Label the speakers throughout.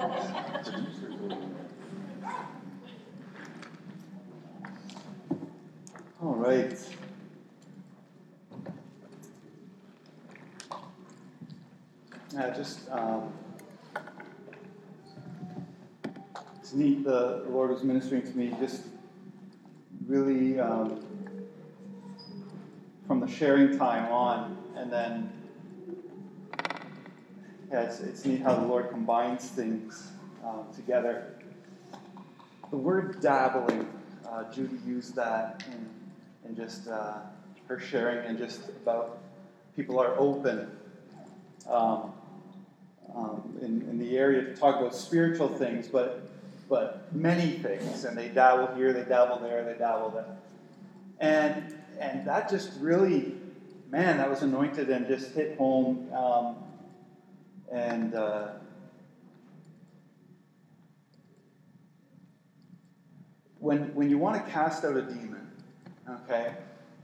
Speaker 1: All right. It's neat. The Lord was ministering to me just really from the sharing time on, and then it's neat how the Lord combines things together. The word dabbling, Judy used that in just her sharing, and just about people are open in the area to talk about spiritual things, but many things, and they dabble here, they dabble there, they dabble there, and that just really, man, that was anointed and just hit home, when you want to cast out a demon, okay,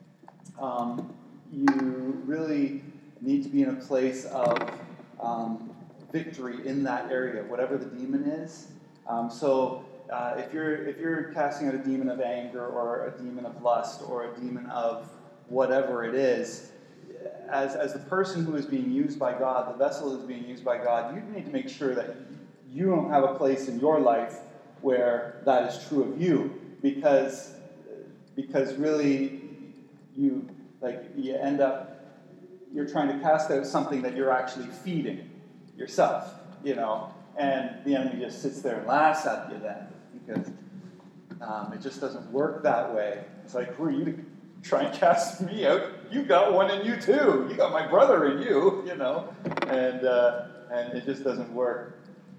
Speaker 1: you really need to be in a place of victory in that area, whatever the demon is. If you're casting out a demon of anger, or a demon of lust, or a demon of whatever it is, as the person who is being used by God, the vessel is being used by God, you need to make sure that you don't have a place in your life where that is true of you, because really you end up, you're trying to cast out something that you're actually feeding yourself, and the enemy just sits there and laughs at you then, because it just doesn't work that way. It's like, who are you to try and cast me out? You got one in you too. You got my brother in you, and it just doesn't work.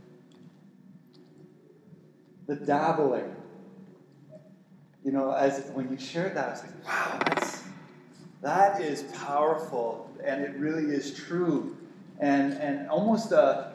Speaker 1: The dabbling, as when you shared that, I was like, wow, that is powerful, and it really is true, and almost a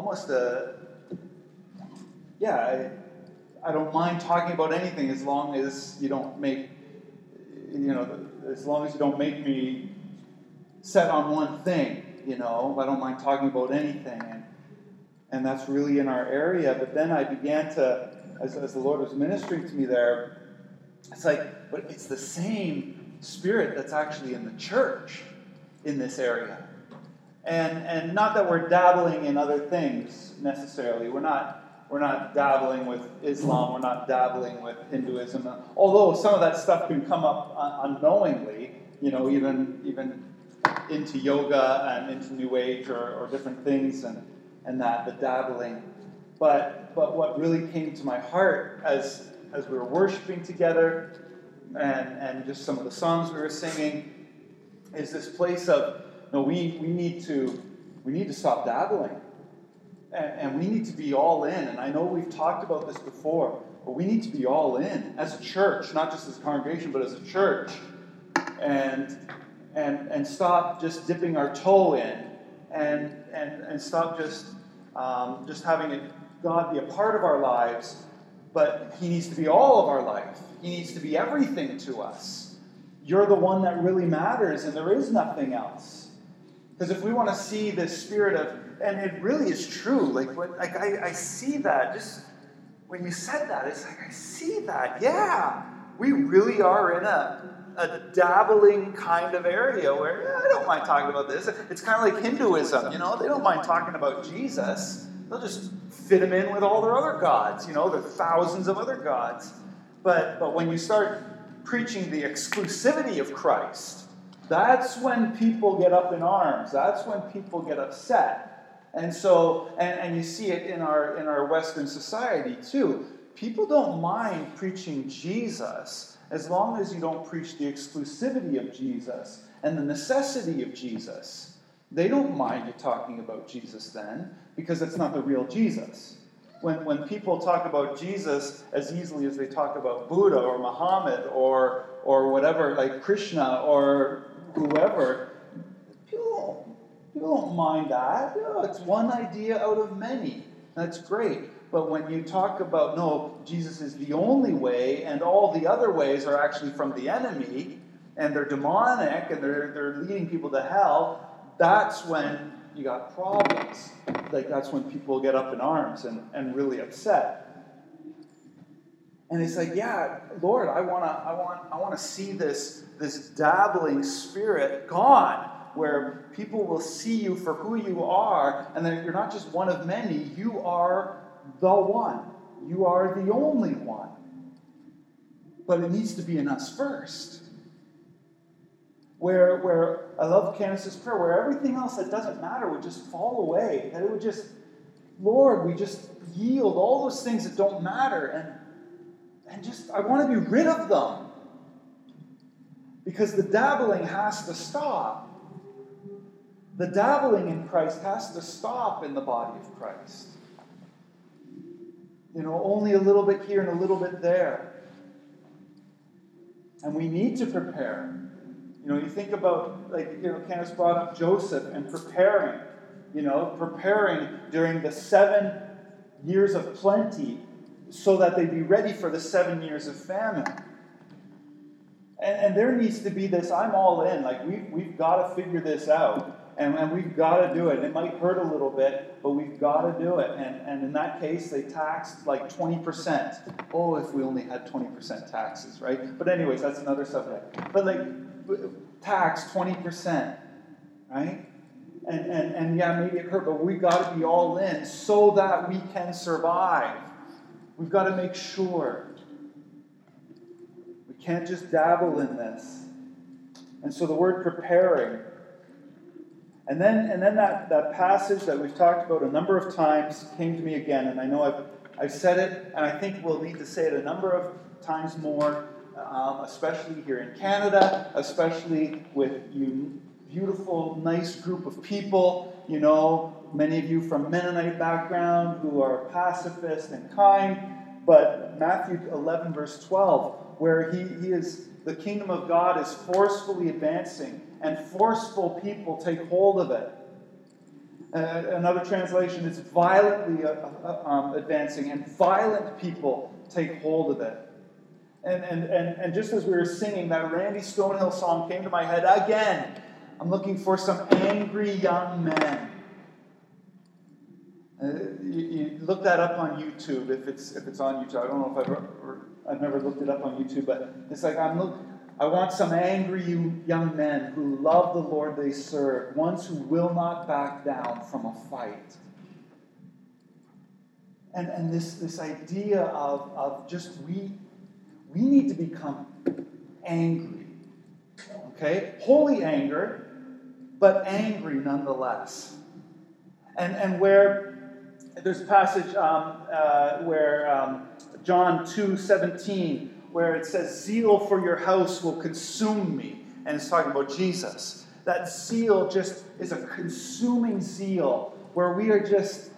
Speaker 1: I don't mind talking about anything as long as you don't make, as long as you don't make me set on one thing, I don't mind talking about anything, and that's really in our area. But then I began to, as the Lord was ministering to me there, it's like, but it's the same Spirit that's actually in the church in this area. And not that we're dabbling in other things necessarily. We're not dabbling with Islam. We're not dabbling with Hinduism. Although some of that stuff can come up unknowingly, even into yoga and into New Age or different things and that, the dabbling. But what really came to my heart as we were worshiping together and just some of the songs we were singing is this place of, no, we need to stop dabbling, and we need to be all in. And I know we've talked about this before, but we need to be all in as a church, not just as a congregation, but as a church, and stop just dipping our toe in, and stop just having God be a part of our lives, but He needs to be all of our life. He needs to be everything to us. You're the one that really matters, and there is nothing else. Because if we want to see this spirit of, and it really is true, I see that, just when you said that, it's like, I see that, yeah, we really are in a dabbling kind of area where, I don't mind talking about this. It's kind of like Hinduism, they don't mind talking about Jesus. They'll just fit him in with all their other gods, there are thousands of other gods. But when you start preaching the exclusivity of Christ, that's when people get up in arms. That's when people get upset. And so, and you see it in our Western society too. People don't mind preaching Jesus as long as you don't preach the exclusivity of Jesus and the necessity of Jesus. They don't mind you talking about Jesus then, because that's not the real Jesus. When people talk about Jesus as easily as they talk about Buddha or Muhammad or whatever, like Krishna or whoever, people don't mind that. It's one idea out of many. That's great. But when you talk about, no, Jesus is the only way, and all the other ways are actually from the enemy, and they're demonic, and they're leading people to hell, that's when you got problems. like that's when people get up in arms and really upset. And it's like, yeah, Lord, I want to see this dabbling spirit gone, where people will see you for who you are, and that you're not just one of many, you are the one. You are the only one. But it needs to be in us first. Where I love Candace's prayer, where everything else that doesn't matter would just fall away. That it would just, Lord, we just yield all those things that don't matter, and just, I want to be rid of them. Because the dabbling has to stop. The dabbling in Christ has to stop in the body of Christ. Only a little bit here and a little bit there. And we need to prepare. You think about, Candace brought up Joseph and preparing during the 7 years of plenty so that they'd be ready for the 7 years of famine. And there needs to be this, I'm all in, we've got to figure this out. And we've got to do it. It might hurt a little bit, but we've got to do it. And in that case, they taxed 20%. Oh, if we only had 20% taxes, right? But anyways, that's another subject. But tax 20%, right? And yeah, maybe it hurt, but we've got to be all in so that we can survive. We've got to make sure. We can't just dabble in this. And so the word preparing. And then that passage that we've talked about a number of times came to me again, and I know I've said it, and I think we'll need to say it a number of times more, especially here in Canada, especially with you beautiful, nice group of people, many of you from Mennonite background who are pacifist and kind, but Matthew 11, verse 12, where he is, the kingdom of God is forcefully advancing, and forceful people take hold of it. Another translation is violently advancing, and violent people take hold of it. And just as we were singing, that Randy Stonehill song came to my head again. I'm looking for some angry young men. You look that up on YouTube if it's on YouTube. I don't know if I've never looked it up on YouTube, but it's like I want some angry young men who love the Lord they serve, ones who will not back down from a fight. And this idea of just we need to become angry. Okay? Holy anger, but angry nonetheless. And where there's a passage where John 2:17, where it says, zeal for your house will consume me. And it's talking about Jesus. That zeal just is a consuming zeal where we are just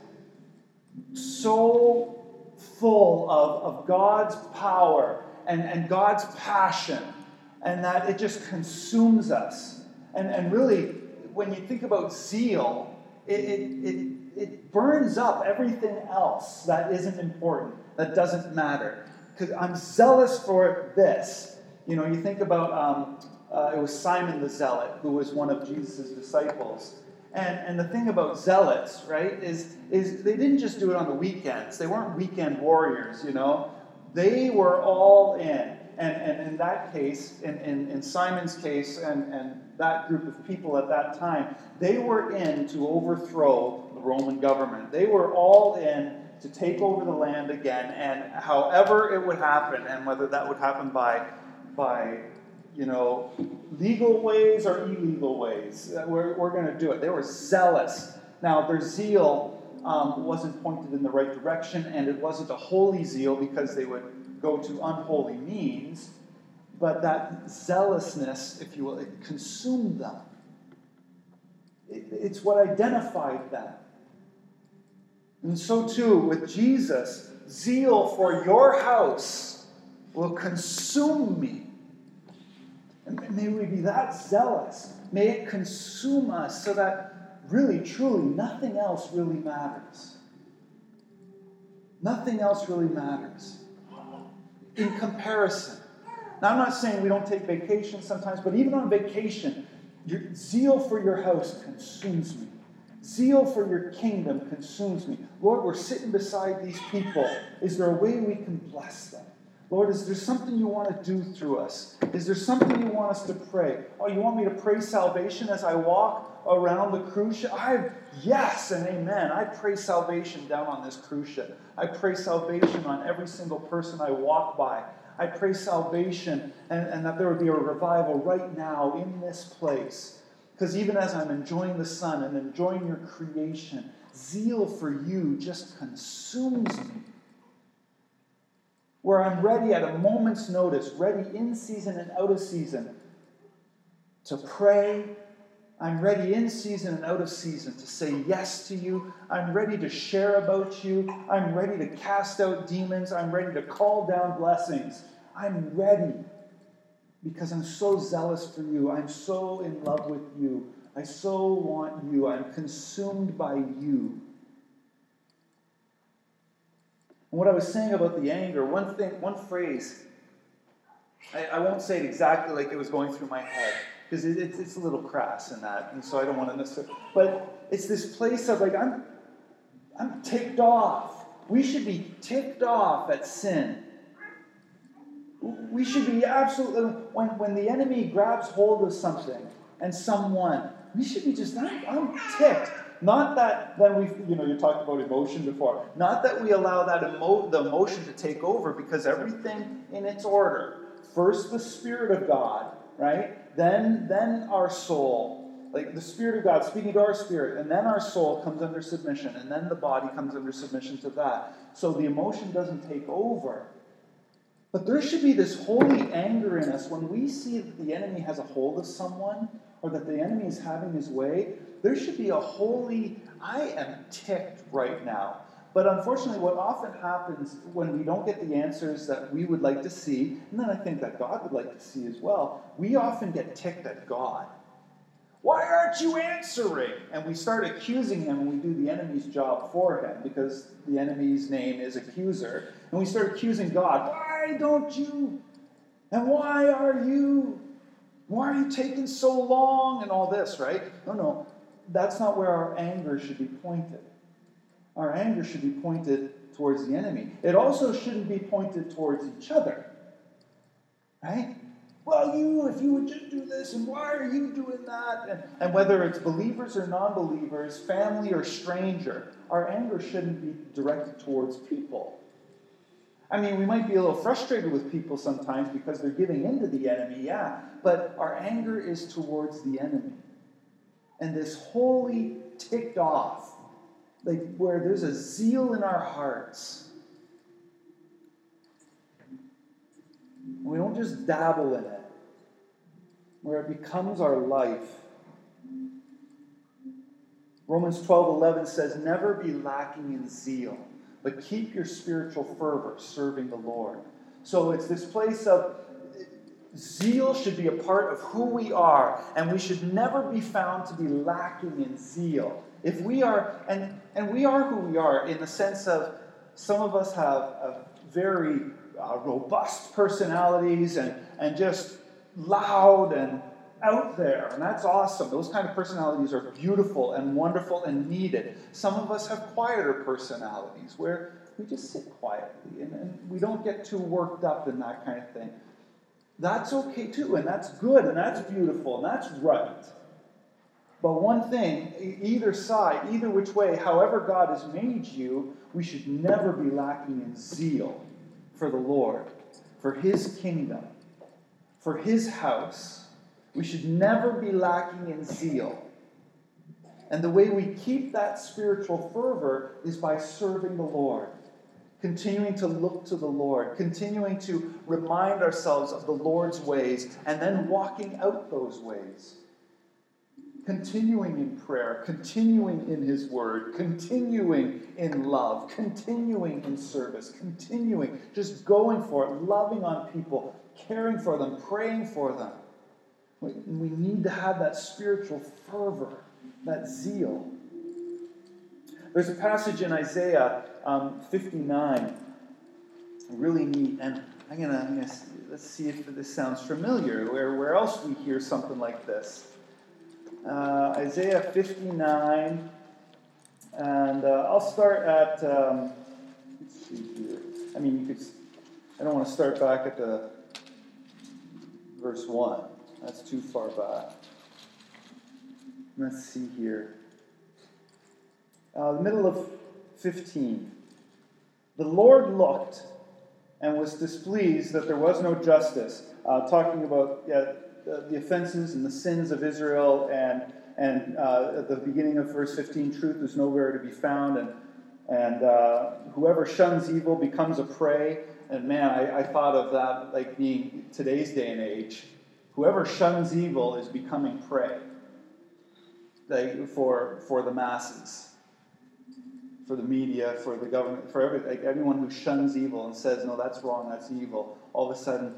Speaker 1: so full of God's power and God's passion, and that it just consumes us. And really, when you think about zeal, it burns up everything else that isn't important, that doesn't matter. Because I'm zealous for this. You think about, it was Simon the Zealot, who was one of Jesus' disciples. And the thing about zealots, right, is they didn't just do it on the weekends. They weren't weekend warriors, They were all in. And in that case, in Simon's case, and that group of people at that time, they were in to overthrow the Roman government. They were all in to take over the land again, and however it would happen, and whether that would happen by legal ways or illegal ways, we're going to do it. They were zealous. Now, their zeal wasn't pointed in the right direction, and it wasn't a holy zeal because they would go to unholy means, but that zealousness, if you will, it consumed them. It's what identified them. And so too, with Jesus, zeal for your house will consume me. And may we be that zealous. May it consume us so that really, truly, nothing else really matters. Nothing else really matters. In comparison. Now, I'm not saying we don't take vacations sometimes, but even on vacation, your zeal for your house consumes me. Zeal for your kingdom consumes me. Lord, we're sitting beside these people. Is there a way we can bless them? Lord, is there something you want to do through us? Is there something you want us to pray? Oh, you want me to pray salvation as I walk around the cruise ship? Yes and amen. I pray salvation down on this cruise ship. I pray salvation on every single person I walk by. I pray salvation and that there would be a revival right now in this place. Because even as I'm enjoying the sun and enjoying your creation, zeal for you just consumes me. Where I'm ready at a moment's notice, ready in season and out of season to pray. I'm ready in season and out of season to say yes to you. I'm ready to share about you. I'm ready to cast out demons. I'm ready to call down blessings. I'm ready because I'm so zealous for you. I'm so in love with you. I so want you. I'm consumed by you. And what I was saying about the anger, one phrase, I won't say it exactly like it was going through my head, because it's a little crass in that, and so I don't want to necessarily, but it's this place of like, I'm ticked off. We should be ticked off at sin. We should be absolutely, when the enemy grabs hold of something and someone, we should be just, I'm ticked. Not that then you talked about emotion before. Not that we allow that the emotion to take over, because everything in its order. First the Spirit of God, right? Then our soul. Like the Spirit of God speaking to our spirit, and then our soul comes under submission, and then the body comes under submission to that. So the emotion doesn't take over. But there should be this holy anger in us when we see that the enemy has a hold of someone, or that the enemy is having his way. There should be a holy, I am ticked right now. But unfortunately, what often happens when we don't get the answers that we would like to see, and then I think that God would like to see as well, we often get ticked at God. Why aren't you answering? And we start accusing him, and we do the enemy's job for him, because the enemy's name is accuser. And we start accusing God. Why don't you? And why are you? Why are you taking so long? And all this, right? No. That's not where our anger should be pointed. Our anger should be pointed towards the enemy. It also shouldn't be pointed towards each other. Right? Well, if you would just do this, and why are you doing that? And whether it's believers or non-believers, family or stranger, our anger shouldn't be directed towards people. I mean, we might be a little frustrated with people sometimes because they're giving in to the enemy, yeah, but our anger is towards the enemy. And this holy ticked off, like where there's a zeal in our hearts. We don't just dabble in it, where it becomes our life. Romans 12:11 says, never be lacking in zeal, but keep your spiritual fervor serving the Lord. So it's this place of zeal should be a part of who we are, and we should never be found to be lacking in zeal. If we are, and we are who we are in the sense of some of us have a very robust personalities and just loud and out there, and that's awesome. Those kind of personalities are beautiful and wonderful and needed. Some of us have quieter personalities where we just sit quietly and we don't get too worked up in that kind of thing. That's okay too, and that's good, and that's beautiful, and that's right. But one thing, either side, either which way, however God has made you, we should never be lacking in zeal for the Lord, for His kingdom, for His house. We should never be lacking in zeal. And the way we keep that spiritual fervor is by serving the Lord. Continuing to look to the Lord, continuing to remind ourselves of the Lord's ways, and then walking out those ways. Continuing in prayer, continuing in His Word, continuing in love, continuing in service, continuing, just going for it, loving on people, caring for them, praying for them. We need to have that spiritual fervor, that zeal. There's a passage in Isaiah 59, really neat, and I'm gonna let's see if this sounds familiar. Where else we hear something like this? Isaiah 59, And I'll start at, let's see here. I mean, I don't want to start back at the verse 1. That's too far back. Let's see here. The middle of 15. The Lord looked and was displeased that there was no justice. Talking about the offenses and the sins of Israel, and at the beginning of verse 15, truth is nowhere to be found, and whoever shuns evil becomes a prey. And man, I thought of that like being today's day and age. Whoever shuns evil is becoming prey, like for the masses, for the media, for the government, for everything. Like everyone who shuns evil and says, no, that's wrong, that's evil, all of a sudden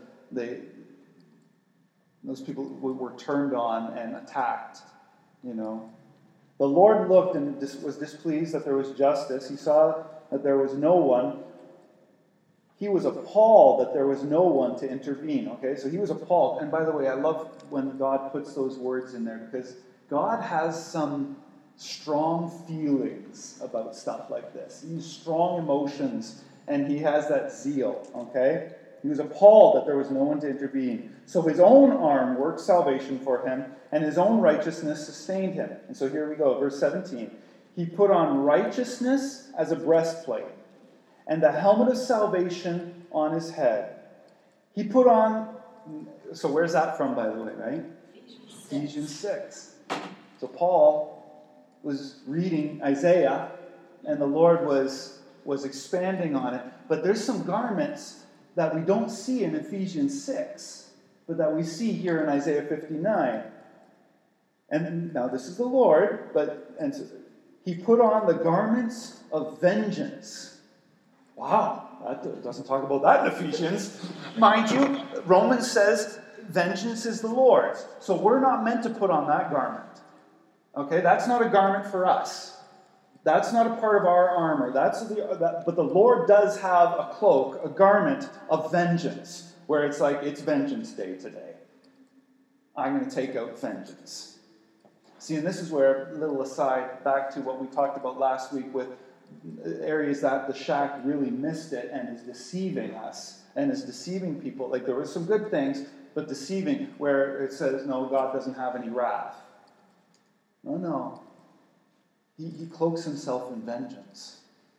Speaker 1: those people were turned on and attacked, you know. The Lord looked and was displeased that there was justice. He saw that there was no one. He was appalled that there was no one to intervene. Okay, so he was appalled. And by the way, I love when God puts those words in there, because God has some strong feelings about stuff like this. He has strong emotions, and he has that zeal. Okay, he was appalled that there was no one to intervene. So his own arm worked salvation for him, and his own righteousness sustained him. And so here we go, verse 17. He put on righteousness as a breastplate, and the helmet of salvation on his head. He put on, so where's that from, by the way, right? Ephesians 6. So Paul was reading Isaiah, and the Lord was expanding on it. But there's some garments that we don't see in Ephesians 6, but that we see here in Isaiah 59. And now this is the Lord, and so he put on the garments of vengeance. Wow, that doesn't talk about that in Ephesians. Mind you, Romans says vengeance is the Lord's. So we're not meant to put on that garment. Okay, that's not a garment for us. That's not a part of our armor. But the Lord does have a cloak, a garment of vengeance, where it's like, it's vengeance day today. I'm going to take out vengeance. See, and this is where, a little aside, back to what we talked about last week with areas that the shack really missed it and is deceiving us and is deceiving people. Like, there were some good things, but deceiving, where it says, no, God doesn't have any wrath. No. He cloaks himself in vengeance.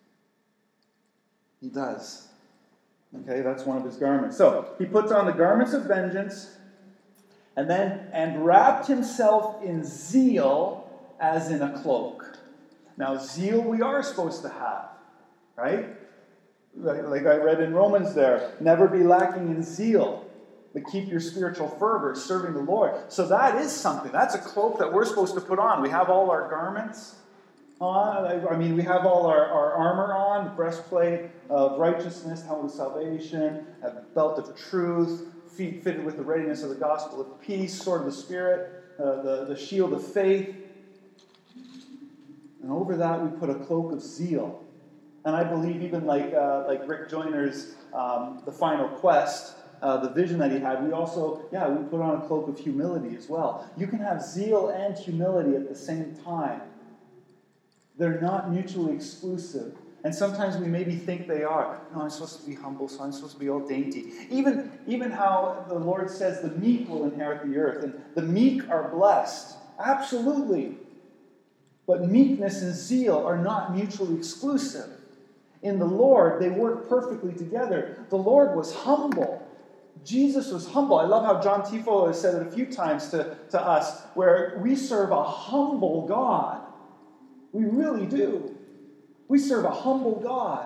Speaker 1: He does. Okay, that's one of his garments. So, he puts on the garments of vengeance, and wrapped himself in zeal as in a cloak. Now, zeal we are supposed to have, right? Like I read in Romans there, never be lacking in zeal, but keep your spiritual fervor serving the Lord. So that is something. That's a cloak that we're supposed to put on. We have all our garments on. I mean, we have all our armor on, the breastplate of righteousness, helmet of salvation, a belt of truth, feet fitted with the readiness of the gospel of peace, sword of the Spirit, the shield of faith. And over that we put a cloak of zeal. And I believe even like Rick Joyner's The Final Quest, the vision that he had, we put on a cloak of humility as well. You can have zeal and humility at the same time. They're not mutually exclusive. And sometimes we maybe think they are. No, I'm supposed to be humble, so I'm supposed to be all dainty. Even how the Lord says the meek will inherit the earth, and the meek are blessed. Absolutely. But meekness and zeal are not mutually exclusive. In the Lord, they work perfectly together. The Lord was humble. Jesus was humble. I love how John Tifo has said it a few times to us, where we serve a humble God. We really do. We serve a humble God.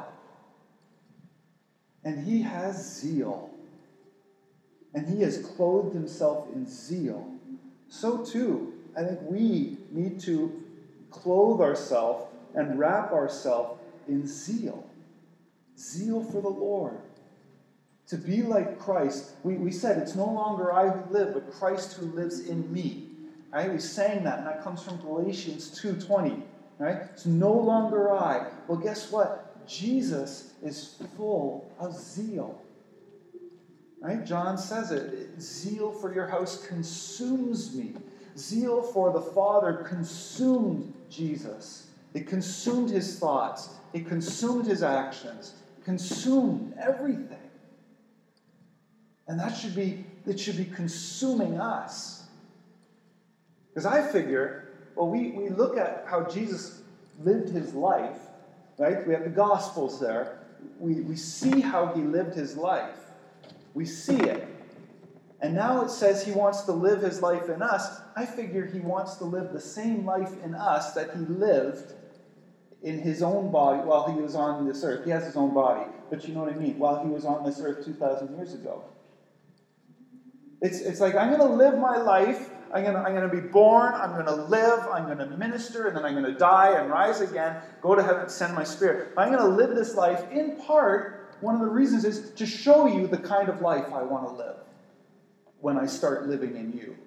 Speaker 1: And he has zeal. And he has clothed himself in zeal. So too, I think we need to clothe ourselves and wrap ourselves in zeal. Zeal for the Lord. To be like Christ. We said it's no longer I who live, but Christ who lives in me. Right? We sang that, and that comes from Galatians 2:20. Right? It's no longer I. Well, guess what? Jesus is full of zeal. Right? John says it. Zeal for your house consumes me. Zeal for the Father consumed Jesus. It consumed his thoughts. It consumed his actions. It consumed everything. And it should be consuming us. Because I figure, well, we look at how Jesus lived his life, right? We have the Gospels there. We see how he lived his life. We see it. And now it says he wants to live his life in us. I figure he wants to live the same life in us that he lived in his own body while he was on this earth. He has his own body, but you know what I mean, while he was on this earth 2,000 years ago. It's like, I'm going to live my life. I'm going to be born. I'm going to live. I'm going to minister. And then I'm going to die and rise again, go to heaven, send my Spirit. I'm going to live this life. In part, one of the reasons is to show you the kind of life I want to live when I start living in you.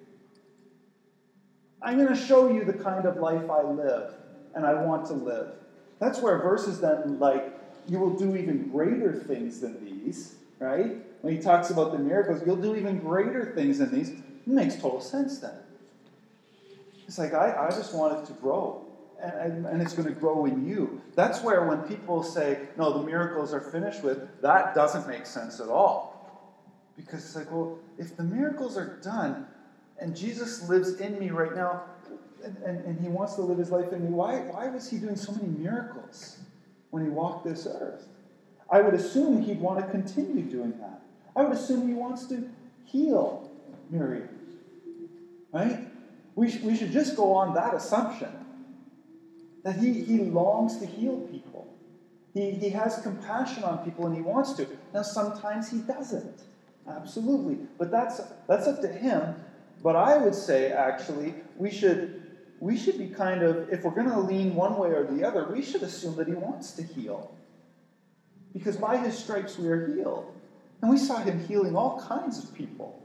Speaker 1: I'm going to show you the kind of life I live and I want to live. That's where verses then like, you will do even greater things than these, right? When he talks about the miracles, you'll do even greater things than these. It makes total sense then. It's like, I just want it to grow. And it's going to grow in you. That's where when people say, no, the miracles are finished with, that doesn't make sense at all. Because it's like, well, if the miracles are done, and Jesus lives in me right now, and he wants to live his life in me, why was he doing so many miracles when he walked this earth? I would assume he'd want to continue doing that. I would assume he wants to heal Miriam. Right? We should just go on that assumption. That he longs to heal people. He has compassion on people and he wants to. Now sometimes he doesn't. Absolutely. But that's up to him. But I would say, actually, we should be kind of, if we're going to lean one way or the other, we should assume that he wants to heal. Because by his stripes we are healed. And we saw him healing all kinds of people.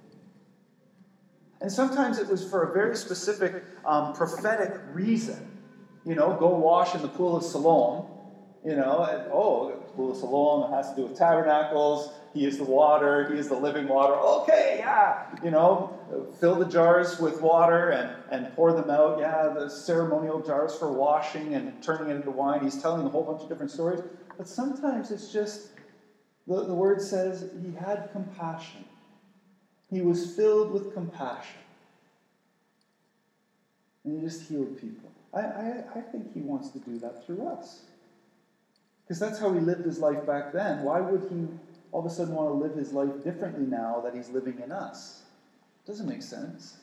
Speaker 1: And sometimes it was for a very specific prophetic reason. Go wash in the pool of Siloam. The pool of Siloam has to do with tabernacles. He is the water. He is the living water. Okay, yeah. Fill the jars with water and pour them out. Yeah, the ceremonial jars for washing and turning it into wine. He's telling a whole bunch of different stories. But sometimes it's just, the word says he had compassion. He was filled with compassion. And he just healed people. I think he wants to do that through us. Because that's how he lived his life back then. Why would he all of a sudden want to live his life differently now that he's living in us? Doesn't make sense.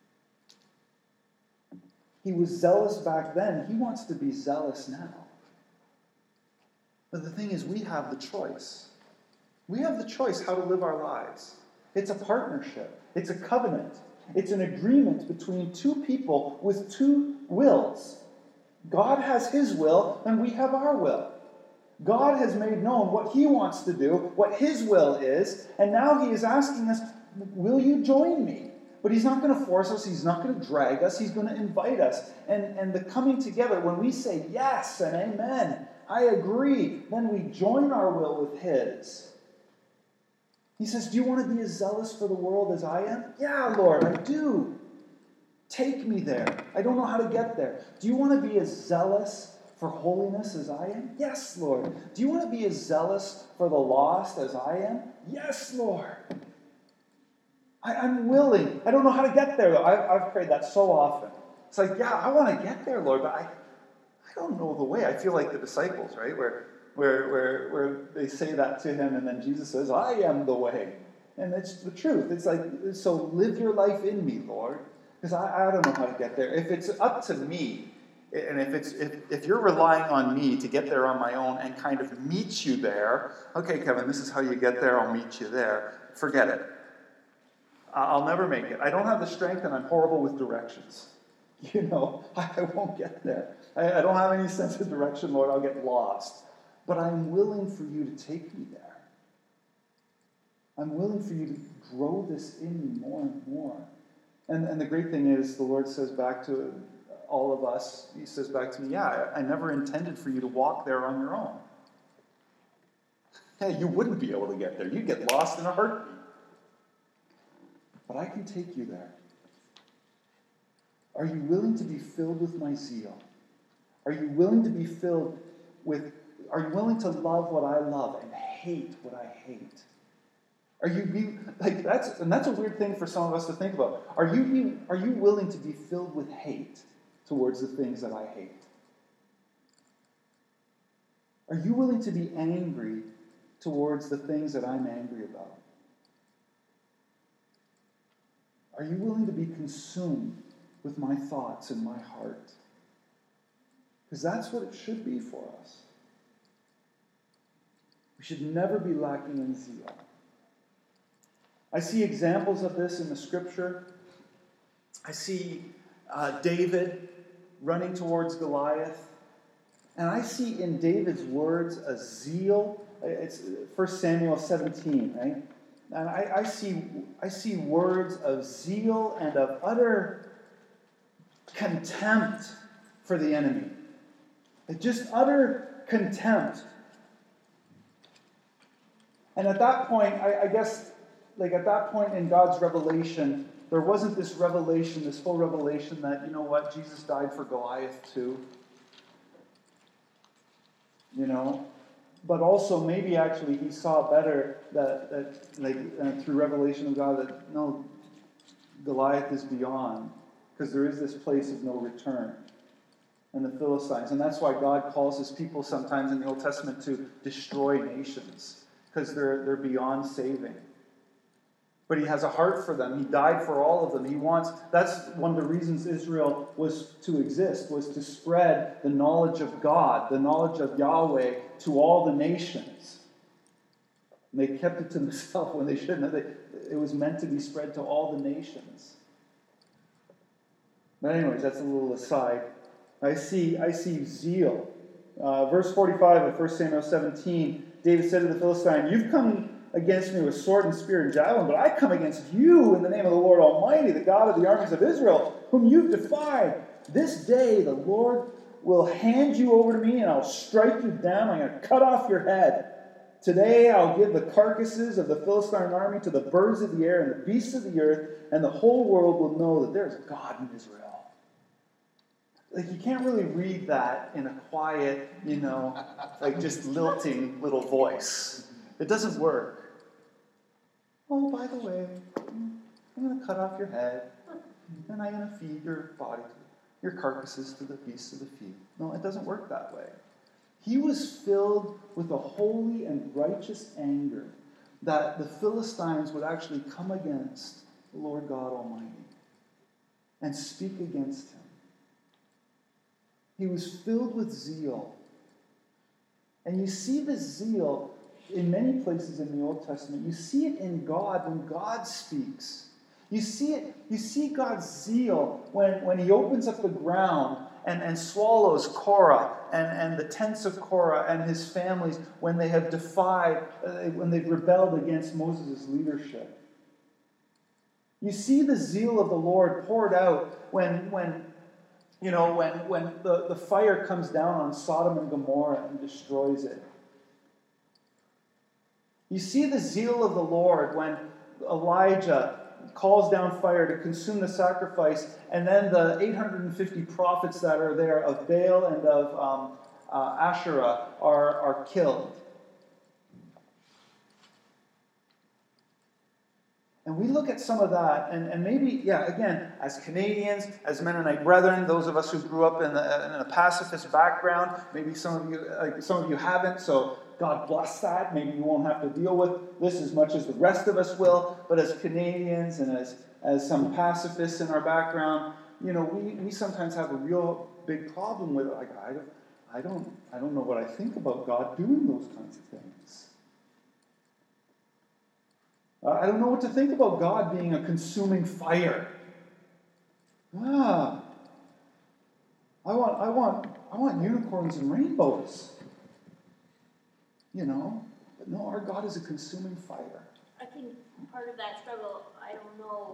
Speaker 1: He was zealous back then. He wants to be zealous now. But the thing is, we have the choice. We have the choice how to live our lives. It's a partnership. It's a covenant. It's an agreement between two people with two wills. God has his will, and we have our will. God has made known what he wants to do, what his will is, and now he is asking us, will you join me? But he's not going to force us. He's not going to drag us. He's going to invite us. And the coming together, when we say yes and amen, I agree, then we join our will with his. He says, do you want to be as zealous for the world as I am? Yeah, Lord, I do. Take me there. I don't know how to get there. Do you want to be as zealous for holiness as I am? Yes, Lord. Do you want to be as zealous for the lost as I am? Yes, Lord. I'm willing. I don't know how to get there, though. I've prayed that so often. It's like, yeah, I want to get there, Lord, but I don't know the way. I feel like the disciples, right? Where they say that to him, and then Jesus says, I am the way. And it's the truth. It's like, so live your life in me, Lord. Because I don't know how to get there. If it's up to me, and if you're relying on me to get there on my own and kind of meet you there, okay, Kevin, this is how you get there, I'll meet you there. Forget it. I'll never make it. I don't have the strength, and I'm horrible with directions. I won't get there. I don't have any sense of direction, Lord. I'll get lost. But I'm willing for you to take me there. I'm willing for you to grow this in me more and more. And the great thing is, the Lord says back to all of us, he says back to me, yeah, I never intended for you to walk there on your own. Hey, you wouldn't be able to get there. You'd get lost in a heartbeat. But I can take you there. Are you willing to be filled with my zeal? Are you willing to be filled with, are you willing to love what I love and hate what I hate? That's a weird thing for some of us to think about. Are you willing to be filled with hate towards the things that I hate? Are you willing to be angry towards the things that I'm angry about? Are you willing to be consumed with my thoughts and my heart? Because that's what it should be for us. We should never be lacking in zeal. I see examples of this in the Scripture. I see David running towards Goliath. And I see in David's words a zeal. It's 1 Samuel 17, right? And I see words of zeal and of utter contempt for the enemy. Just utter contempt. And at that point, I guess, at that point in God's revelation, there wasn't this revelation, this full revelation that, you know what, Jesus died for Goliath too. But also maybe actually he saw better that through revelation of God that no, Goliath is beyond, because there is this place of no return. And the Philistines. And that's why God calls his people sometimes in the Old Testament to destroy nations, because they're beyond saving. But he has a heart for them. He died for all of them. That's one of the reasons Israel was to exist, was to spread the knowledge of God, the knowledge of Yahweh to all the nations. And they kept it to themselves when they shouldn't have. It was meant to be spread to all the nations. But anyways, that's a little aside. I see zeal. Verse 45 of 1 Samuel 17, David said to the Philistine, "You've come against me with sword and spear and javelin, but I come against you in the name of the Lord Almighty, the God of the armies of Israel, whom you've defied. This day the Lord will hand you over to me, and I'll strike you down. I'm going to cut off your head. Today I'll give the carcasses of the Philistine army to the birds of the air and the beasts of the earth, and the whole world will know that there's a God in Israel." You can't really read that in a quiet, just lilting little voice. It doesn't work. Oh, by the way, I'm going to cut off your head, and I'm going to feed your body, your carcasses to the beasts of the field. No, it doesn't work that way. He was filled with a holy and righteous anger that the Philistines would actually come against the Lord God Almighty and speak against him. He was filled with zeal. And you see this zeal in many places in the Old Testament. You see it in God when God speaks. You see God's zeal when he opens up the ground and swallows Korah and the tents of Korah and his families when they have when they've rebelled against Moses' leadership. You see the zeal of the Lord poured out when the fire comes down on Sodom and Gomorrah and destroys it. You see the zeal of the Lord when Elijah calls down fire to consume the sacrifice, and then the 850 prophets that are there of Baal and of Asherah are killed. And we look at some of that, and maybe, again, as Canadians, as Mennonite brethren, those of us who grew up in a pacifist background, maybe some of you haven't, so God bless that. Maybe you won't have to deal with this as much as the rest of us will. But as Canadians and as some pacifists in our background, we sometimes have a real big problem with it. Like, I don't know what I think about God doing those kinds of things. I don't know what to think about God being a consuming fire. I want unicorns and rainbows. But no, our God is a consuming fire.
Speaker 2: I think part of that struggle, I don't know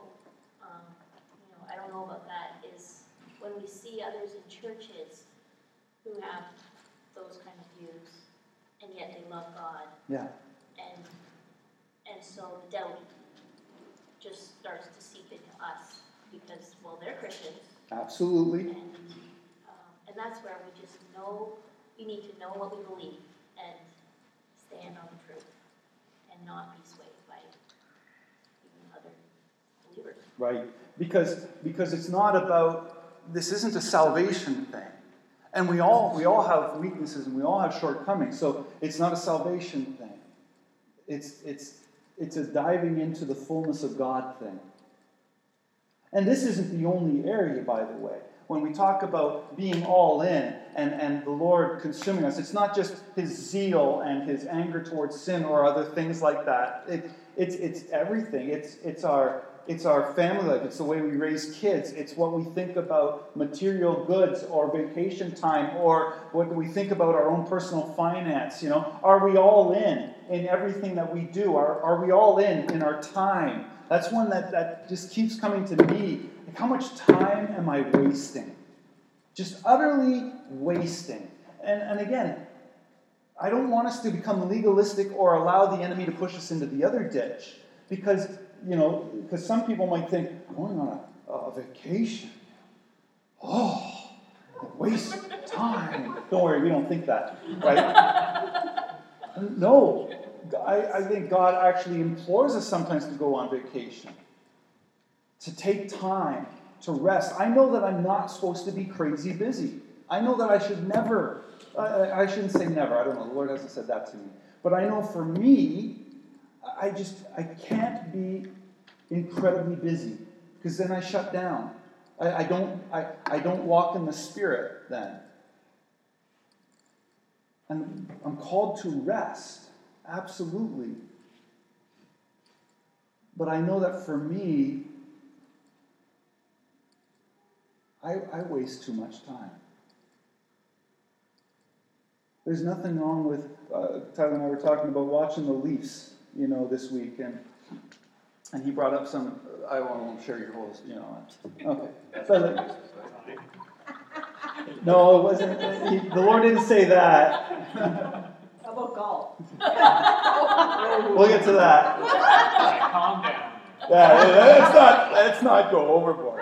Speaker 2: about that, is when we see others in churches who have those kind of views, and yet they love God.
Speaker 1: Yeah.
Speaker 2: And so the doubt just starts to seep into us because, they're Christians.
Speaker 1: Absolutely.
Speaker 2: And that's where we just need to know what we believe and stand on the truth and not be swayed by even other believers.
Speaker 1: Right. Because it's not about, this isn't a salvation thing. And we all have weaknesses and we all have shortcomings. So it's not a salvation thing. It's a diving into the fullness of God thing. And this isn't the only area, by the way. When we talk about being all in and the Lord consuming us, it's not just his zeal and his anger towards sin or other things like that. It's everything. It's our family life. It's the way we raise kids. It's what we think about material goods or vacation time, or what we think about our own personal finance. Are we all in everything that we do? Are we all in our time? That's one that just keeps coming to me. Like, how much time am I wasting? Just utterly wasting. And again, I don't want us to become legalistic or allow the enemy to push us into the other ditch. Because some people might think, going on a vacation, waste of time. Don't worry, we don't think that, right? No. I think God actually implores us sometimes to go on vacation, to take time, to rest. I know that I'm not supposed to be crazy busy. I know that I should never, I shouldn't say never, I don't know, the Lord hasn't said that to me. But I know for me, I can't be incredibly busy, because then I shut down. I don't walk in the Spirit then. And I'm called to rest. Absolutely. But I know that for me, I waste too much time. There's nothing wrong with, Tyler and I were talking about watching the Leafs, this week, and he brought up some, I won't share your whole, okay. But no, it wasn't, the Lord didn't say that.
Speaker 3: How about golf?
Speaker 1: We'll get to that.
Speaker 4: Calm down.
Speaker 1: Yeah, let's not go overboard.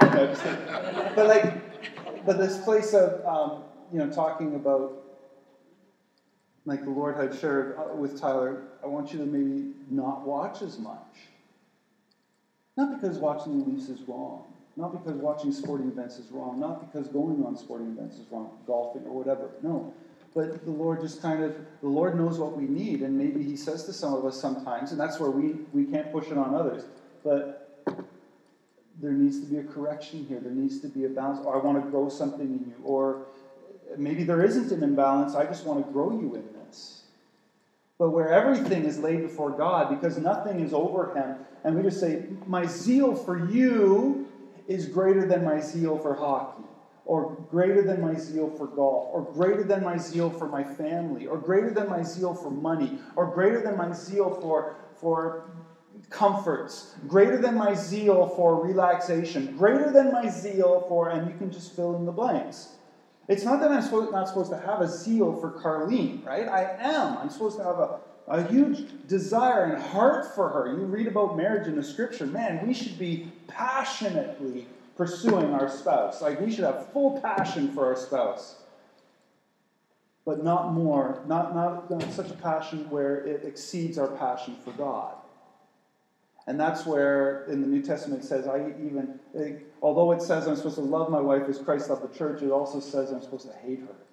Speaker 1: But this place of talking about, like the Lord had shared with Tyler, I want you to maybe not watch as much. Not because watching the Leafs is wrong. Not because watching sporting events is wrong. Not because going on sporting events is wrong, golfing or whatever. No. But the Lord the Lord knows what we need, and maybe he says to some of us sometimes, and that's where we can't push it on others, but there needs to be a correction here. There needs to be a balance. Or I want to grow something in you. Or maybe there isn't an imbalance. I just want to grow you in this. But where everything is laid before God, because nothing is over him, and we just say, my zeal for you is greater than my zeal for hockey, or greater than my zeal for golf, or greater than my zeal for my family, or greater than my zeal for money, or greater than my zeal for comforts, greater than my zeal for relaxation, greater than my zeal for, and you can just fill in the blanks. It's not that I'm not supposed to have a zeal for Carlene, right? I am. I'm supposed to have a huge desire and heart for her. You read about marriage in the scripture. Man, we should be passionately pursuing our spouse. Like, we should have full passion for our spouse. But not more, not such a passion where it exceeds our passion for God. And that's where, in the New Testament, it says, although it says I'm supposed to love my wife as Christ loved the church, it also says I'm supposed to hate her.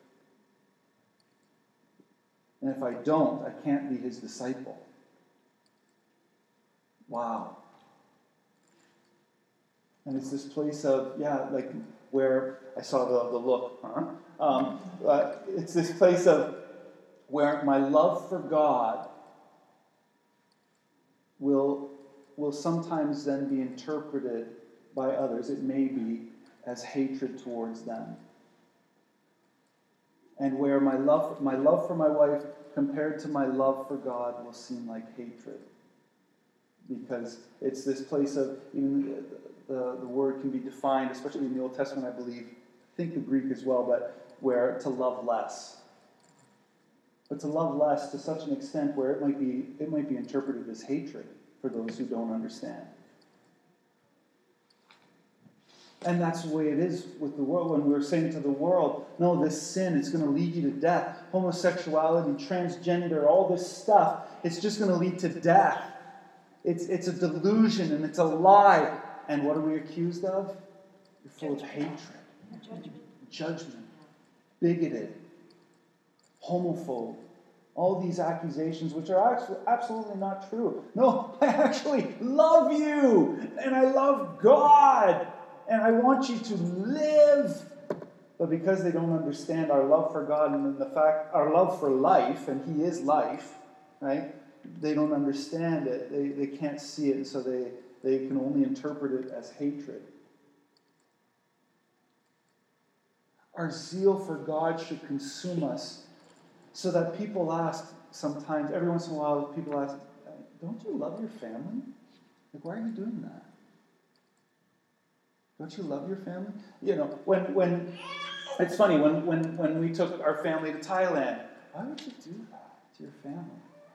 Speaker 1: And if I don't, I can't be his disciple. Wow. And it's this place of, where I saw the look. It's this place of where my love for God will sometimes then be interpreted by others, it may be, as hatred towards them. And where my love for my wife compared to my love for God will seem like hatred. Because it's this place of, even the word can be defined, especially in the Old Testament, I believe, I think the Greek as well, but where to love less. But to love less to such an extent where it might be interpreted as hatred for those who don't understand. And that's the way it is with the world. When we're saying to the world, no, this sin, it's going to lead you to death. Homosexuality, transgender, all this stuff, it's just going to lead to death. It's a delusion and it's a lie. And what are we accused of? You're full of hatred, judgment, bigoted, homophobe. All these accusations, which are absolutely not true. No, I actually love you, and I love God, and I want you to live. But because they don't understand our love for God and the fact, our love for life, and He is life, right? They don't understand it. They can't see it, and so they can only interpret it as hatred. Our zeal for God should consume us, so that people ask sometimes, every once in a while, people ask, don't you love your family? Like, why are you doing that? Don't you love your family? You know, when it's funny, when we took our family to Thailand, why would you do that to your family?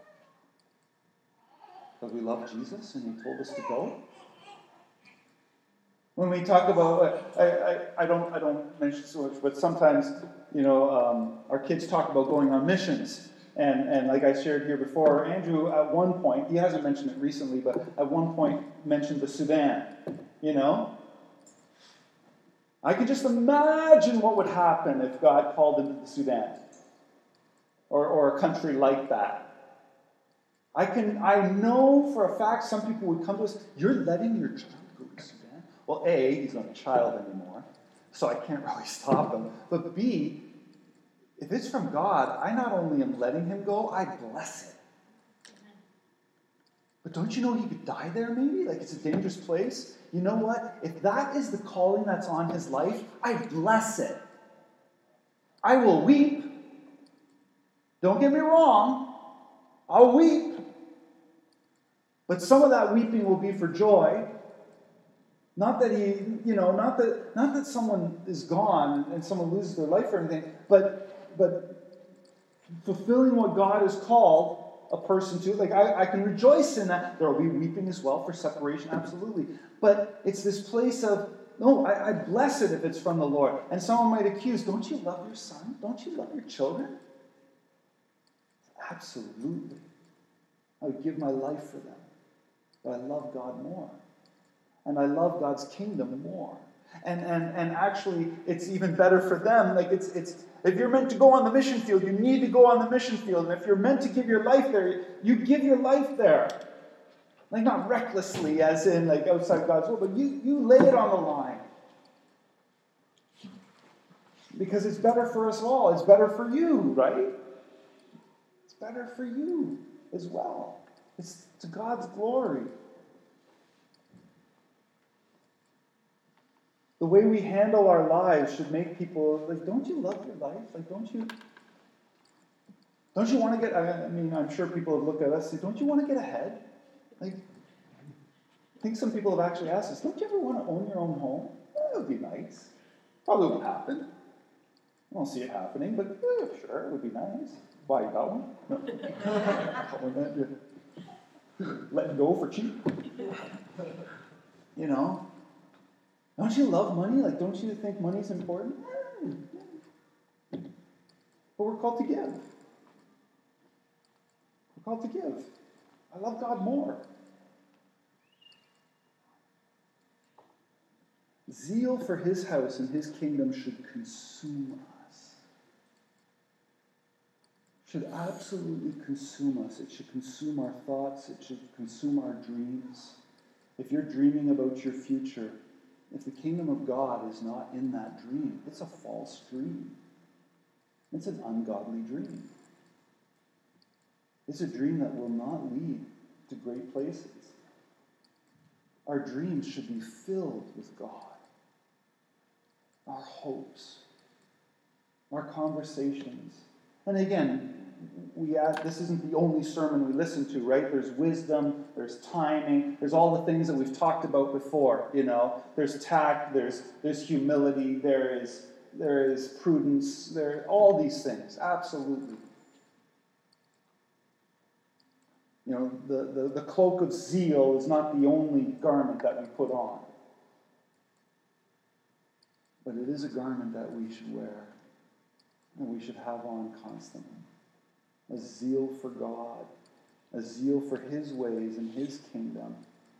Speaker 1: Because we love Jesus and He told us to go? When we talk about, I don't mention so much, but sometimes, our kids talk about going on missions. And like I shared here before, Andrew, at one point, he hasn't mentioned it recently, but at one point mentioned the Sudan. I can just imagine what would happen if God called him to the Sudan. Or a country like that. I know for a fact some people would come to us, you're letting your child go to Sudan? Well, A, he's not a child anymore, so I can't really stop him. But B, if it's from God, I not only am letting him go, I bless it. But don't you know he could die there maybe? Like, it's a dangerous place. You know what? If that is the calling that's on his life, I bless it. I will weep. Don't get me wrong. I'll weep. But some of that weeping will be for joy. Not that not that someone is gone and someone loses their life or anything, but fulfilling what God has called a person to. Like, I can rejoice in that. There will be weeping as well for separation, absolutely. But it's this place of, no, I bless it if it's from the Lord. And someone might accuse, don't you love your son? Don't you love your children? Absolutely. I would give my life for them. But I love God more. And I love God's kingdom more. And actually, it's even better for them. Like, it's if you're meant to go on the mission field, you need to go on the mission field. And if you're meant to give your life there, you give your life there. Like, not recklessly, as in, like, outside God's will, but you lay it on the line. Because it's better for us all. It's better for you, right? It's better for you as well. It's to God's glory. The way we handle our lives should make people, like, don't you love your life? Like, don't you want to get, I'm sure people have looked at us and say, don't you want to get ahead? Like, I think some people have actually asked us, don't you ever want to own your own home? That would be nice. Probably won't happen. I don't see it happening, but sure, it would be nice. Why, you got one? No. Got one that you're letting go for cheap. Don't you love money? Like, don't you think money's important? But we're called to give. We're called to give. I love God more. Zeal for His house and His kingdom should consume us. Should absolutely consume us. It should consume our thoughts. It should consume our dreams. If you're dreaming about your future, if the kingdom of God is not in that dream, it's a false dream. It's an ungodly dream. It's a dream that will not lead to great places. Our dreams should be filled with God. Our hopes. Our conversations. And again, this isn't the only sermon we listen to, right? There's wisdom, there's timing, there's all the things that we've talked about before, There's tact, there's humility, there is prudence, there are all these things, absolutely. The cloak of zeal is not the only garment that we put on. But it is a garment that we should wear and we should have on constantly. A zeal for God, a zeal for His ways and His kingdom.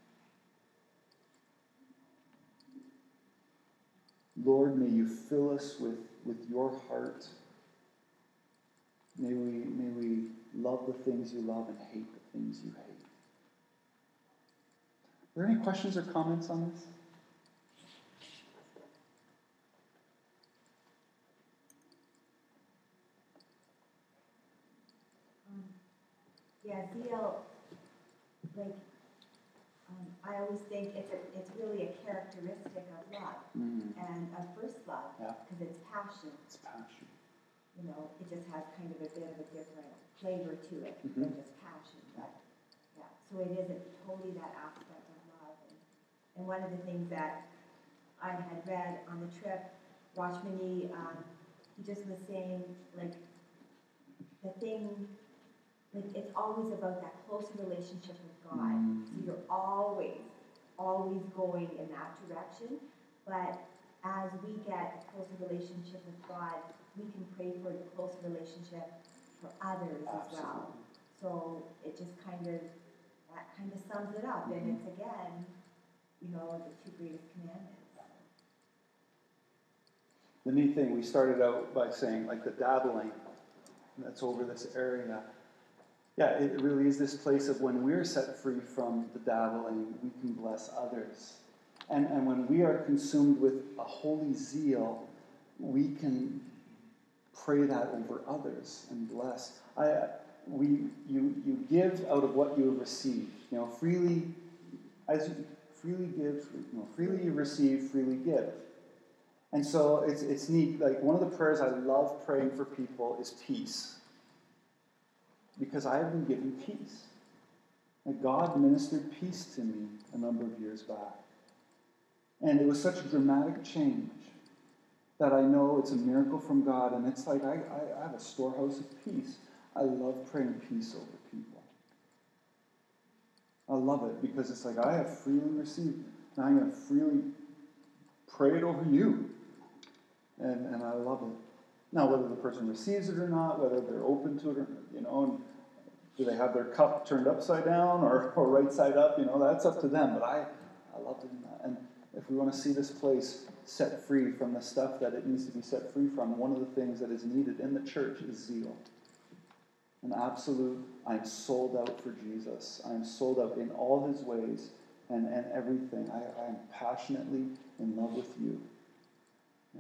Speaker 1: Lord, may you fill us with your heart. May we love the things you love and hate the things you hate. Are there any questions or comments on this?
Speaker 5: Yeah, zeal, like, I always think it's really a characteristic of love and of first love, because it's passion.
Speaker 1: It's passion.
Speaker 5: You know, it just has kind of a bit of a different flavor to it than just passion. But yeah, so it isn't totally that aspect of love. And one of the things that I had read on the trip, Watchman, he just was saying, like, the thing. Like, it's always about that close relationship with God. So you're always going in that direction. But as we get a closer relationship with God, we can pray for a closer relationship for others as well. So it just kind of sums it up. And it's, again, the two greatest commandments.
Speaker 1: The neat thing, we started out by saying, like, the dabbling that's over this area. Yeah, it really is this place of when we're set free from the dabbling, we can bless others. And when we are consumed with a holy zeal, we can pray that over others and bless. You give out of what you have received. Freely, as you freely give, freely you receive, freely give. And so it's neat. Like, one of the prayers I love praying for people is peace. Because I have been given peace. And God ministered peace to me a number of years back. And it was such a dramatic change that I know it's a miracle from God. And it's like I have a storehouse of peace. I love praying peace over people. I love it because it's like I have freely received. Now I'm going to freely pray it over you. And I love it. Now, whether the person receives it or not, whether they're open to it or, and do they have their cup turned upside down or right side up, that's up to them. But I love doing that. And if we want to see this place set free from the stuff that it needs to be set free from, one of the things that is needed in the church is zeal. An absolute, I'm sold out for Jesus. I'm sold out in all His ways and everything. I am passionately in love with you. Yeah.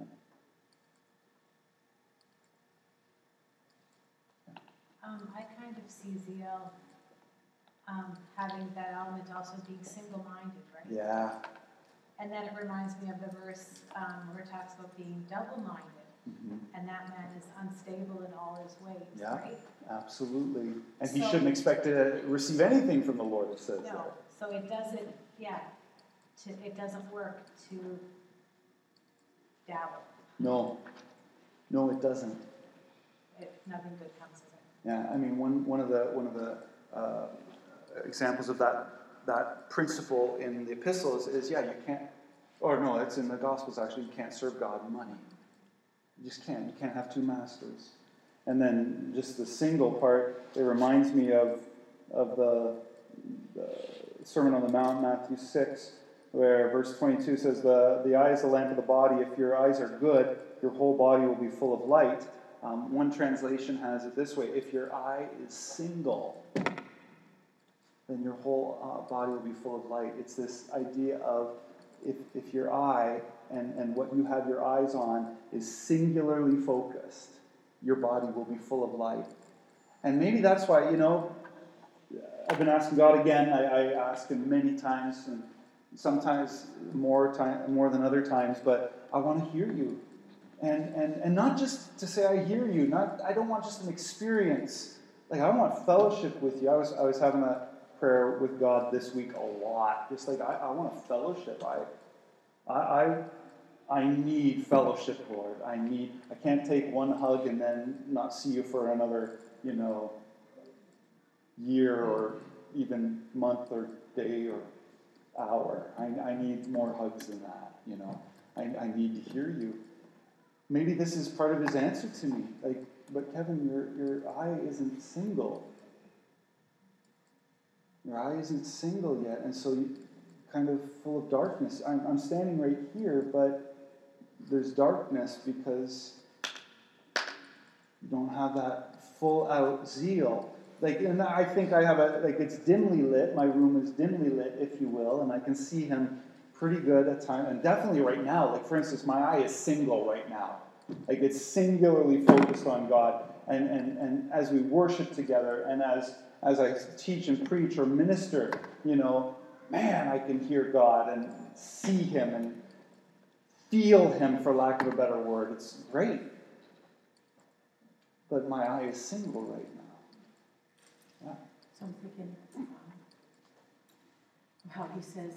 Speaker 6: I kind of see zeal having that element also being single-minded, right?
Speaker 1: Yeah.
Speaker 6: And then it reminds me of the verse where it talks about being double-minded, and that man is unstable in all his ways, right?
Speaker 1: Absolutely. And he shouldn't expect to receive anything from the Lord, it says there.
Speaker 6: So it doesn't, it doesn't work to dabble.
Speaker 1: No, it doesn't.
Speaker 6: Nothing good comes of it.
Speaker 1: Yeah, I mean, one of the examples of that principle in the epistles is you can't, or no, it's in the Gospels actually, you can't serve God and money. You just can't. You can't have two masters. And then just the single part, it reminds me of the Sermon on the Mount, Matthew 6, where verse 22 says, the eye is the lamp of the body. If your eyes are good, your whole body will be full of light. One translation has it this way: if your eye is single, then your whole body will be full of light. It's this idea of if your eye and what you have your eyes on is singularly focused, your body will be full of light. And maybe that's why, I've been asking God again. I ask Him many times, and sometimes more than other times, but I want to hear you. And not just to say I hear you. I don't want just an experience. Like, I want fellowship with you. I was having a prayer with God this week a lot. Just like I want a fellowship. I need fellowship, Lord. I can't take one hug and then not see you for another, year or even month or day or hour. I need more hugs than that, I need to hear you. Maybe this is part of his answer to me. Like, but Kevin, your eye isn't single. Your eye isn't single yet, and so you kind of full of darkness. I'm standing right here, but there's darkness because you don't have that full out zeal. Like, and I think I have it's dimly lit. My room is dimly lit, if you will, and I can see him pretty good at times. And definitely right now, like for instance, my eye is single right now. Like it's singularly focused on God. And as we worship together, and as I teach and preach or minister, man, I can hear God and see him and feel him, for lack of a better word. It's great. But my eye is single right now. Yeah.
Speaker 6: So I'm thinking, how he says,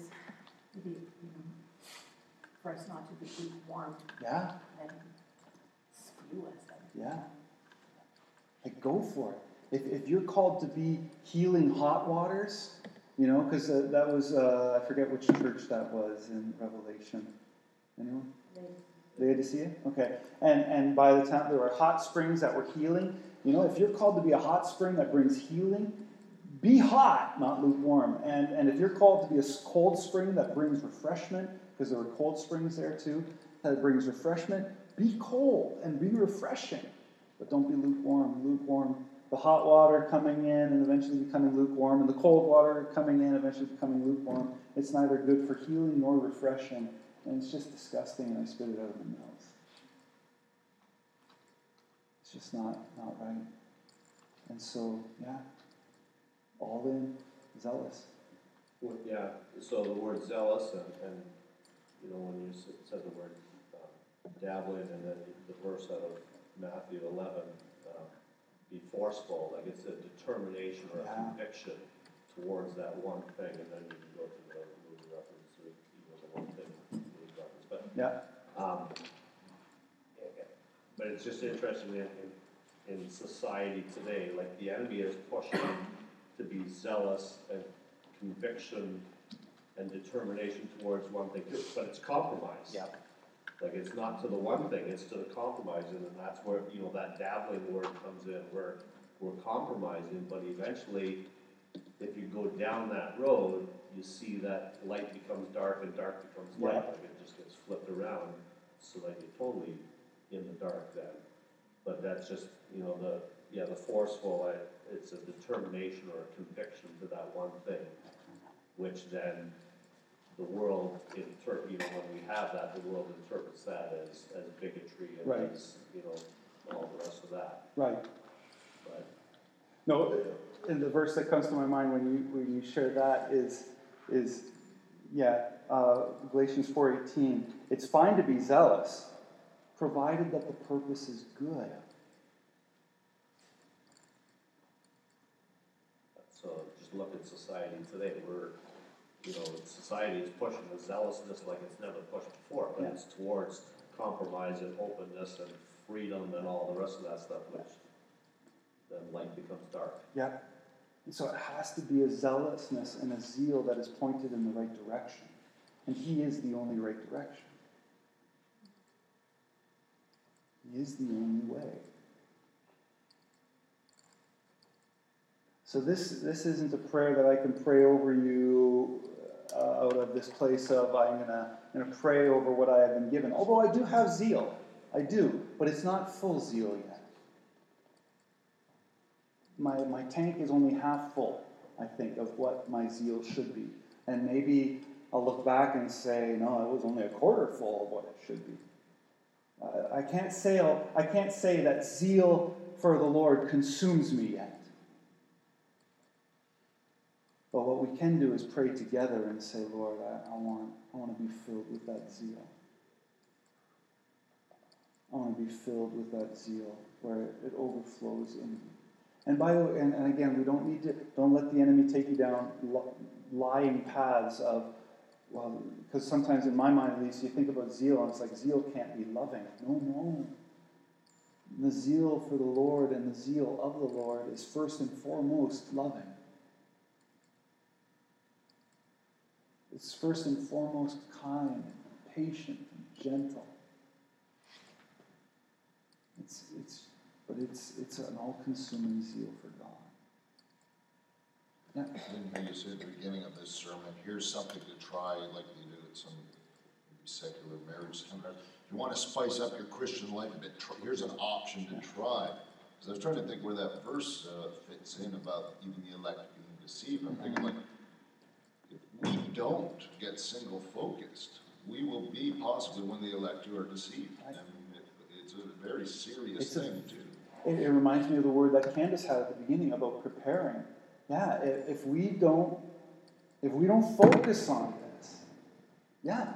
Speaker 6: for us not to be lukewarm.
Speaker 1: Yeah.
Speaker 6: And spew us.
Speaker 1: Yeah. Like, go for it. If you're called to be healing hot waters, because that was, I forget which church that was in Revelation. Anyone? Laodicea? Okay. And by the time there were hot springs that were healing, if you're called to be a hot spring that brings healing, be hot, not lukewarm. And if you're called to be a cold spring that brings refreshment, because there were cold springs there too, that brings refreshment, be cold and be refreshing. But don't be lukewarm. Lukewarm. The hot water coming in and eventually becoming lukewarm, and the cold water coming in, eventually becoming lukewarm. It's neither good for healing nor refreshing. And it's just disgusting, and I spit it out of my mouth. It's just not right. And so, yeah, all in, zealous.
Speaker 7: Well, yeah, so the word zealous, and when you said the word dabbling, and then the verse out of Matthew 11, be forceful, like it's a determination or a conviction towards that one thing, and then you can go to the movie reference to the one thing movie reference. But but it's just interesting in society today, like the enemy is pushing to be zealous and conviction and determination towards one thing, but it's compromise.
Speaker 1: Yeah.
Speaker 7: Like it's not to the one thing, it's to the compromising, and that's where that dabbling word comes in. We're compromising, but eventually, if you go down that road, you see that light becomes dark and dark becomes light. Like it just gets flipped around, so that you're totally in the dark then. But that's just the forceful. It's a determination or a conviction to that one thing, which then the world, when we have that, the world interprets that as bigotry and as, all the rest of that.
Speaker 1: Right.
Speaker 7: But
Speaker 1: no, and the verse that comes to my mind when you share that is Galatians 4:18. It's fine to be zealous, provided that the purpose is good.
Speaker 7: So just look at society today. Society is pushing the zealousness like it's never pushed before, but it's towards compromise and openness and freedom and all the rest of that stuff, which then light becomes dark.
Speaker 1: Yeah. And so it has to be a zealousness and a zeal that is pointed in the right direction. And he is the only right direction. He is the only way. So this isn't a prayer that I can pray over you out of this place of I'm going to pray over what I have been given. Although I do have zeal. I do. But it's not full zeal yet. My tank is only half full, I think, of what my zeal should be. And maybe I'll look back and say, no, it was only a quarter full of what it should be. I can't say that zeal for the Lord consumes me yet. But what we can do is pray together and say, Lord, I want to be filled with that zeal. I want to be filled with that zeal where it overflows in me. And by the way, and again, we don't let the enemy take you down lying paths of, well, because sometimes in my mind at least, you think about zeal and it's like zeal can't be loving. No. The zeal for the Lord and the zeal of the Lord is first and foremost loving. It's first and foremost kind, and patient, and gentle. It's an all-consuming zeal for God. Yeah.
Speaker 8: I didn't hear you say at the beginning of this sermon, here's something to try, like they do at some secular marriage seminars. If you want to spice up your Christian life a bit, here's an option to try. Because I was trying to think where that verse fits in about even the elect being deceived. I'm thinking, like, if we don't get single-focused, we will be possibly one of the elect who are deceived. I mean, it's a very serious thing, too.
Speaker 1: It reminds me of the word that Candace had at the beginning about preparing. Yeah, if we don't focus on this, yeah.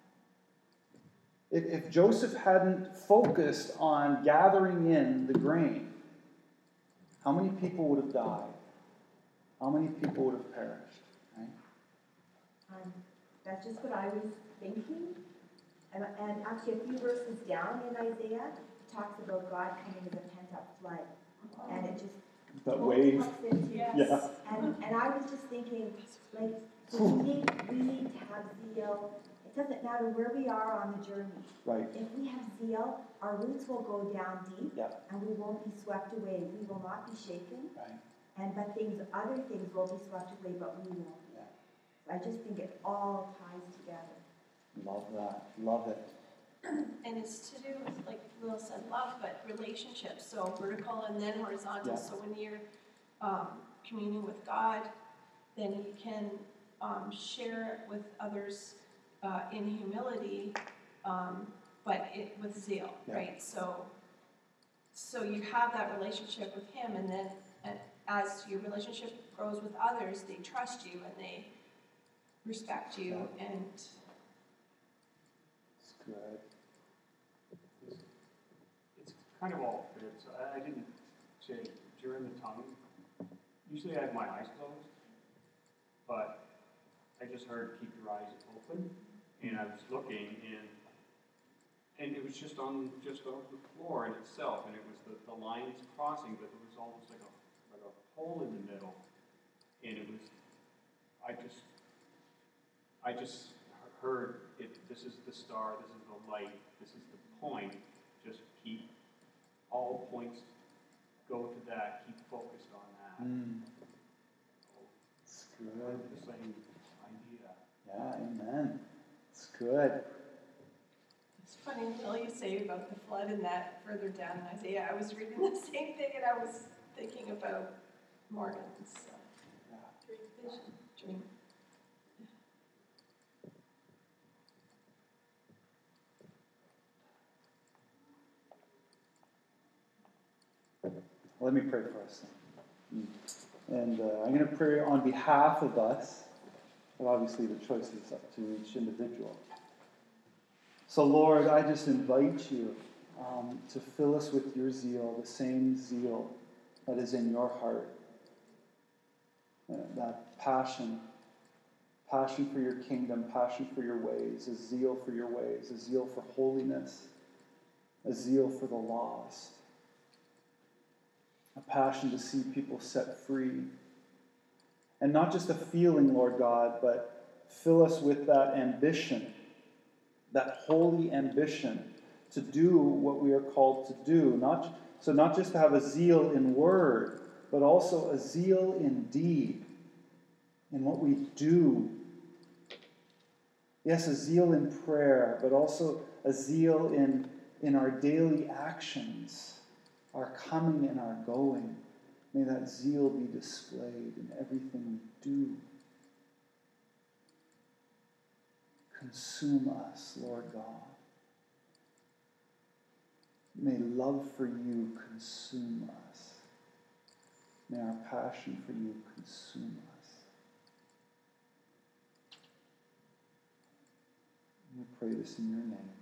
Speaker 1: If Joseph hadn't focused on gathering in the grain, how many people would have died? How many people would have perished? Right?
Speaker 5: That's just what I was thinking. And actually, a few verses down in Isaiah, it talks about God coming as a pent-up flood. And it just
Speaker 1: that wave.
Speaker 6: Yes.
Speaker 1: Yeah.
Speaker 5: And I was just thinking, like, so we need to have zeal. It doesn't matter where we are on the journey.
Speaker 1: Right.
Speaker 5: If we have zeal, our roots will go down deep,
Speaker 1: Yeah.
Speaker 5: and we won't be swept away. We will not be shaken.
Speaker 1: Right.
Speaker 5: But other things will be swept away, but we won't be.
Speaker 1: Yeah.
Speaker 5: So I just think it all ties together.
Speaker 1: Love that. Love it.
Speaker 3: And it's to do with, like Lil said, love, but relationships. So vertical and then horizontal.
Speaker 1: Yeah.
Speaker 3: So when you're communing with God, then you can share it with others in humility, but with zeal,
Speaker 1: Yeah.
Speaker 3: right? So you have that relationship with Him, and then as your relationship grows with others, they trust you and they respect you,
Speaker 1: Yeah.
Speaker 3: and
Speaker 1: It's good.
Speaker 4: It's kind of all fits. I didn't say during the tongue. Usually I have my eyes closed, but I just heard keep your eyes open, and I was looking, and it was just on the floor in itself, and it was the lines crossing, but there was almost like a hole in the middle, and it was I just heard it. This is the star. This is the light. This is the point. Just keep all points go to that. Keep focused on that.
Speaker 1: It's good.
Speaker 4: The same idea.
Speaker 1: Yeah, amen. It's good.
Speaker 3: it's funny, Will, you say about the flood and that further down in Isaiah. I was reading the same thing, and I was thinking about Morgan's dream.
Speaker 1: Let me pray for us. And I'm going to pray on behalf of us, but obviously the choice is up to each individual. So, Lord, I just invite you to fill us with your zeal, the same zeal that is in your heart. That passion for your kingdom, passion for your ways, a zeal for your ways, a zeal for holiness, a zeal for the lost. A passion to see people set free. And not just a feeling, Lord God, but fill us with that ambition, that holy ambition to do what we are called to do. Not just to have a zeal in word, but also a zeal in deed, in what we do. Yes, a zeal in prayer, but also a zeal in our daily actions. Our coming and our going. May that zeal be displayed in everything we do. Consume us, Lord God. May love for you consume us. May our passion for you consume us. We pray this in your name.